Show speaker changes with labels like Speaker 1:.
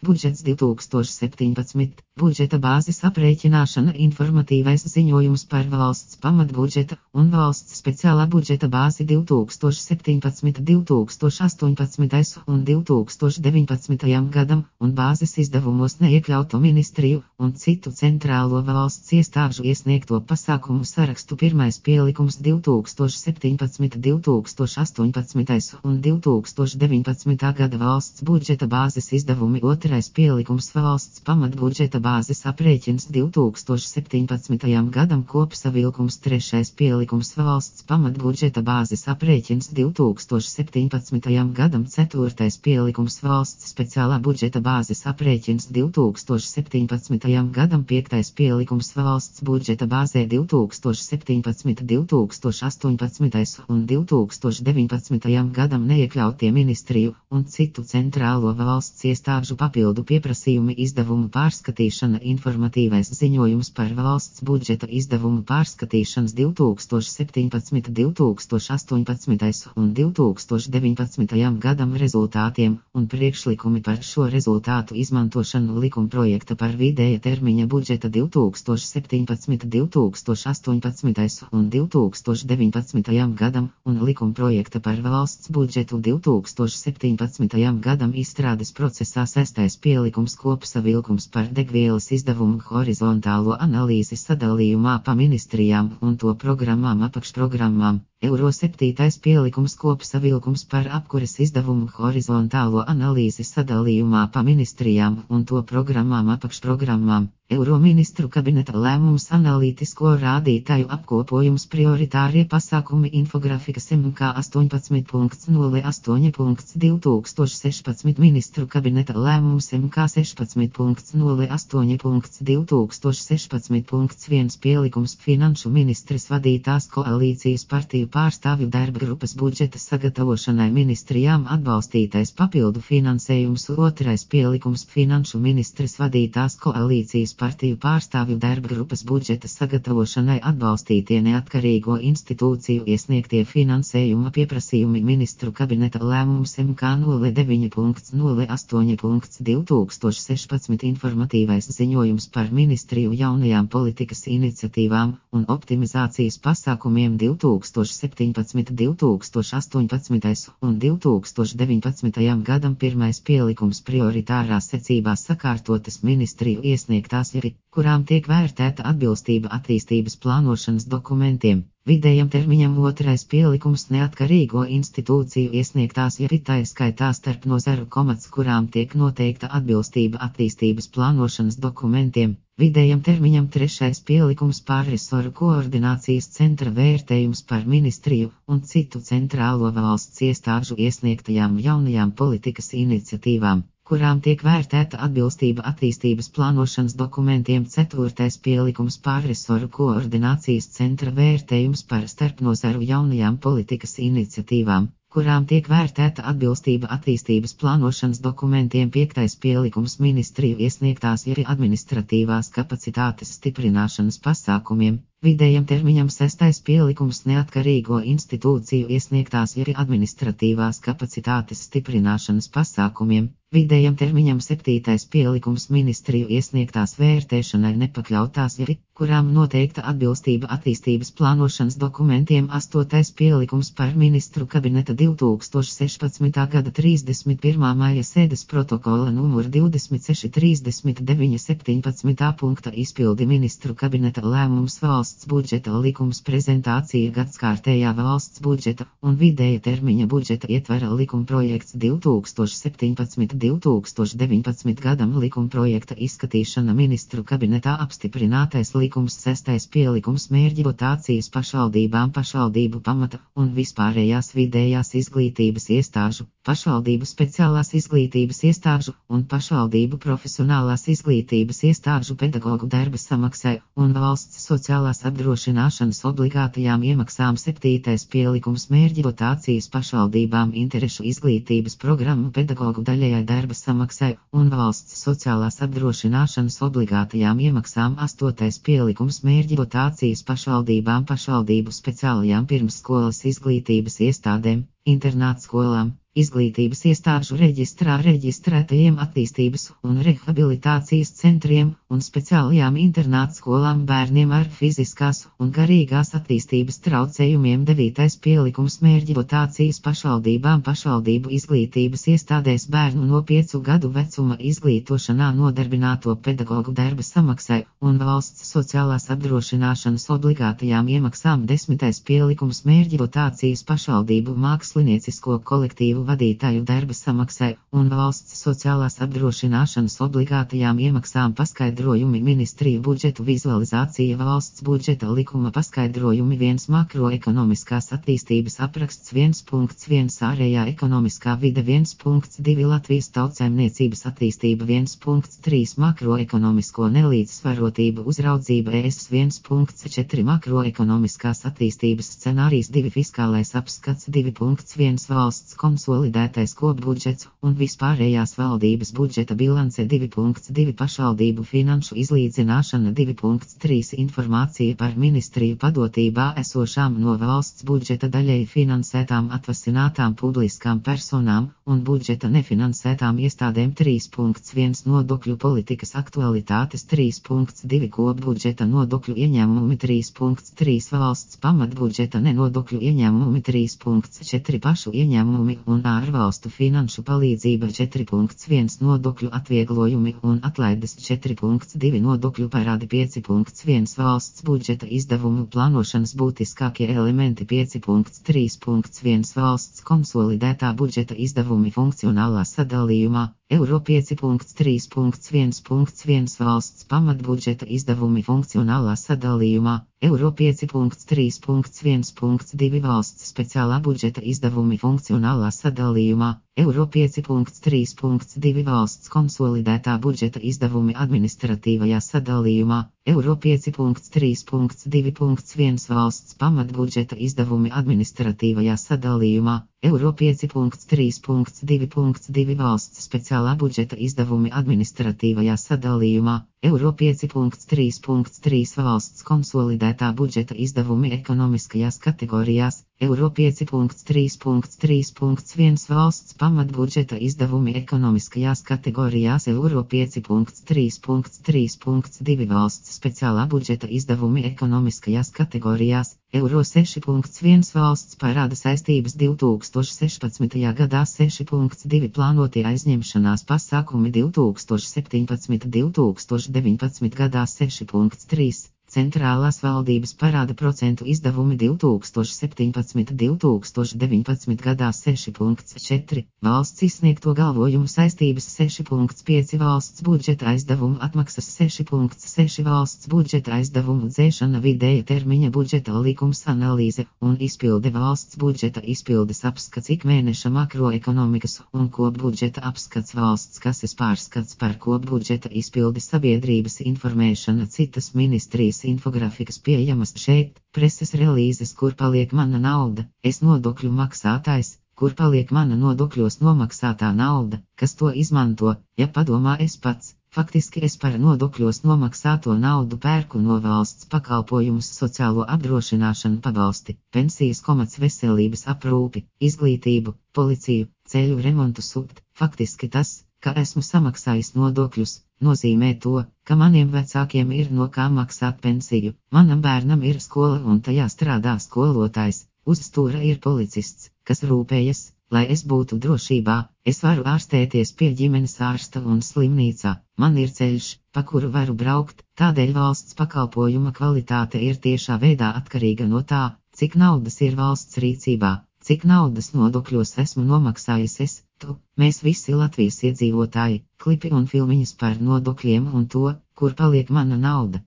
Speaker 1: Budžets 2017. Budžeta bāzes aprēķināšana, informatīvais ziņojums par valsts pamatbudžeta un valsts speciālā budžeta bāzi 2017, 2018 un 2019 gadam un bāzes izdevumos neiekļautu ministriju un citu centrālo valsts iestāžu iesniegto pasākumu sarakstu. Pirmais pielikums 2017, 2018 un 2019 gada valsts budžeta bāzes izdevumi. Otrais pielikums valsts pamatbudžeta bāzes aprēķins 2017. gadam kopsavilkums. Trešais pielikums valsts pamatbudžeta bāzes aprēķins 2017. gadam. Ceturtais pielikums valsts speciālā budžeta bāzes aprēķins 2017. gadam. Piektais pielikums valsts budžeta bāzē 2017, 2018 un 2019. gadam neiekļautie ministriju un citu centrālo valsts iestāžu papildu pieprasījumi. Izdevumu pārskatīšana, informatīvais ziņojums par valsts budžeta izdevumu pārskatīšanas 2017, 2018 un 2019. gadam rezultātiem un priekšlikumi par šo rezultātu izmantošanu. Likumprojekta par vidēja termiņa budžeta 2017, 2018 un 2019. gadam un likumprojekta par valsts budžetu 2017. gadam izstrādes procesā. Sestais pielikums kopsavilkums par degvielas izdevumu horizontālo analīzi sadalījumā pa ministrijām un to programmām apakšprogrammām. Eiro 7. pielikums kopsavilkums par apkures izdevumu horizontālo analīzi sadalījumā pa ministrijām un to programmām apakšprogrammām. Eiro ministru kabineta lēmums analītisko rādītāju apkopojums prioritārie pasākumi infografikas MK 18.08.2016 ministru kabineta lēmums MK 16.08.2016 pielikums finanšu ministres vadītās koalīcijas partiju pārstāvju darba grupas budžeta sagatavošanai ministrijām atbalstītais papildu finansējums. Otrais pielikums finanšu ministres vadītās koalīcijas partiju pārstāvju darba grupas budžeta sagatavošanai atbalstītie neatkarīgo institūciju iesniegtie finansējuma pieprasījumi. Ministru kabineta lēmums MK 09.08.2016 informatīvais ziņojums par ministriju jaunajām politikas iniciatīvām un optimizācijas pasākumiem 2017, 2018 un 2019. gadam. Pirmais pielikums prioritārā secībā sakārtotas ministriju iesniegtās kurām tiek vērtēta atbilstība attīstības plānošanas dokumentiem. Vidējam termiņam. Otrais pielikums neatkarīgo institūciju iesniegtās tā skaitā starp nozaru komats, kurām tiek noteikta atbilstība attīstības plānošanas dokumentiem. Vidējam termiņam. Trešais pielikums pārresoru koordinācijas centra vērtējums par ministriju un citu centrālo valsts iestāžu iesniegtajām jaunajām politikas iniciatīvām, kurām tiek vērtēta atbilstība attīstības plānošanas dokumentiem. Ceturtais pielikums pārresoru koordinācijas centra vērtējums par starpnozaru jaunajām politikas iniciatīvām, kurām tiek vērtēta atbilstība attīstības plānošanas dokumentiem. Piektais pielikums ministriju iesniegtās administratīvās kapacitātes stiprināšanas pasākumiem. Vidējam termiņam. Sestais pielikums neatkarīgo institūciju iesniegtās administratīvās kapacitātes stiprināšanas pasākumiem. Vidējam termiņam. Septītais pielikums ministriju iesniegtās vērtēšanai nepakļautās kurām noteikta atbilstība attīstības plānošanas dokumentiem. Astotais pielikums par ministru kabineta 2016. gada 31. maija sēdes protokola numur 2639 17. punkta izpildi. Ministru kabineta lēmums valsts budžeta likums prezentācija gadskārtējā valsts budžeta un vidēja termiņa budžeta ietvara likumprojekts 2017. 2019. gadam. Likumprojekta izskatīšana ministru kabinetā. Apstiprinātais likums. Sestais pielikums mērķi dotācijas pašvaldībām, pašvaldību pamata un vispārējās vidējās izglītības iestāžu, pašvaldību speciālās izglītības iestāžu un pašvaldību profesionālās izglītības iestāžu pedagogu darba samaksai un valsts sociālās apdrošināšanas obligātajām iemaksām. Septītais pielikums mērķi dotācijas pašvaldībām interešu izglītības programmu pedagogu daļējai darba samaksai un valsts sociālās apdrošināšanas obligātajām iemaksām. Astotais pielikums mērķi dotācijas pašvaldībām, pašvaldību speciālajām pirmsskolas izglītības iestādēm, internātskolām, izglītības iestāžu reģistrā reģistrētajiem attīstības un rehabilitācijas centriem un speciālajām internātu skolām bērniem ar fiziskās un garīgās attīstības traucējumiem 9. pielikums mērķi dotācijas pašvaldībām pašvaldību izglītības iestādēs bērnu no 5 gadu vecuma izglītošanā nodarbināto pedagogu darba samaksai un valsts sociālās apdrošināšanas obligātajām iemaksām 10. pielikums mērķi dotācijas pašvaldību māksliniecisko kolektīvu vadītāju darba samaksai un valsts sociālās apdrošināšanas obligātajām iemaksām paskaidrojumi ministriju budžetu vizualizācija valsts budžeta likuma paskaidrojumi 1 makroekonomiskās attīstības apraksts 1.1 ārējā ekonomiskā vide 1.2 Latvijas tautsaimniecības attīstība 1.3 makroekonomisko nelīdzsvarotību uzraudzība ES 1.4 makroekonomiskās attīstības scenārijs 2 fiskālais apskats 2.1 valsts konsolidētais kopbudžets un vispārējās valdības budžeta bilance 2.2 pašvaldību finanšu izlīdzināšana 2.3 informācija par ministriju padotībā esošām no valsts budžeta daļēji finansētām atvasinātām publiskām personām un budžeta nefinansētām iestādēm 3.1 nodokļu politikas aktualitātes 3.2 kopbudžeta nodokļu ieņēmumi 3.3 valsts pamatbudžeta nenodokļu ieņēmumi 3.4 pašu ieņēmumi un ārvalstu finanšu palīdzība 4.1 nodokļu atvieglojumi un atlaides 4.2 nodokļu parādi 5.1 valsts budžeta izdevumu plānošanas būtiskākie elementi 5.3.1 valsts konsolidētā budžeta izdevumi funkcionālā sadalījumā Eiro 5.3.1.1 valsts pamatbudžeta izdevumi funkcionālā sadalījumā Eiro 5.3.1.2 valsts speciālā budžeta izdevumi funkcionālā sadalījumā Eiro 5.3.2 valsts konsolidētā budžeta izdevumi administratīvajā sadalījumā Eiro 5.3.2.1 valsts pamatbudžeta izdevumi administratīvajā sadalījumā Eiro 5.3.2.2 valsts speciālā budžeta izdevumi administratīvajā sadalījumā Eiro 5.3.3 valsts konsolidētā budžeta izdevumi ekonomiskajās kategorijās Eiro 5.3.3.1 valsts pamatbudžeta izdevumi ekonomiskajās kategorijās Eiro 5.3.3.2 valsts speciālā budžeta izdevumi ekonomiskajās kategorijās Eiro 6.1 valsts parāda saistības 2016. gadā 6.2 plānotie aizņemšanās pasākumi 2017. gadā 6.3 Centrālās valdības parāda procentu izdevumi 2017. gadā 6.4, valsts izsniegto galvojumu saistības 6.5, valsts budžeta aizdevumu atmaksas 6.6, valsts budžeta aizdevumu dzēšana vidēja termiņa budžeta likums analīze un izpilde valsts budžeta izpildes apskats ikmēneša makroekonomikas un kopbudžeta apskats valsts kases pārskats par kopbudžeta izpildi sabiedrības informēšana citas ministrijas infografikas pieejamas šeit, preses relīzes, kur paliek mana nauda, es nodokļu maksātājs, kur paliek mana nodokļos nomaksātā nauda, kas to izmanto, ja padomā es pats, faktiski es par nodokļos nomaksāto naudu pērku no valsts pakalpojumus sociālo apdrošināšanu pabalsti, pensijas veselības aprūpi, izglītību, policiju, ceļu remontu supt, faktiski tas, ka esmu samaksājis nodokļus, nozīmē to, ka maniem vecākiem ir no kā maksāt pensiju, manam bērnam ir skola un tajā strādā skolotājs, uz stūra ir policists, kas rūpējas, lai es būtu drošībā, es varu ārstēties pie ģimenes ārsta un slimnīcā, man ir ceļš, pa kuru varu braukt, tādēļ valsts pakalpojuma kvalitāte ir tiešā veidā atkarīga no tā, cik naudas ir valsts rīcībā, cik naudas nodokļos esmu nomaksājis es. Mēs visi Latvijas iedzīvotāji, klipi un filmiņas par nodokļiem un to, kur paliek mana nauda.